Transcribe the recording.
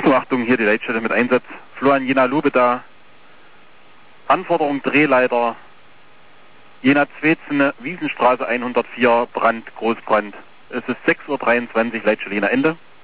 Achtung, hier die Leitstelle mit Einsatz. Florian Jena Lubeda. Anforderung Drehleiter. Jena Zwetzen, Wiesenstraße 104, Brand, Großbrand. Es ist 6:23 Uhr, Leitstelle Jena Ende.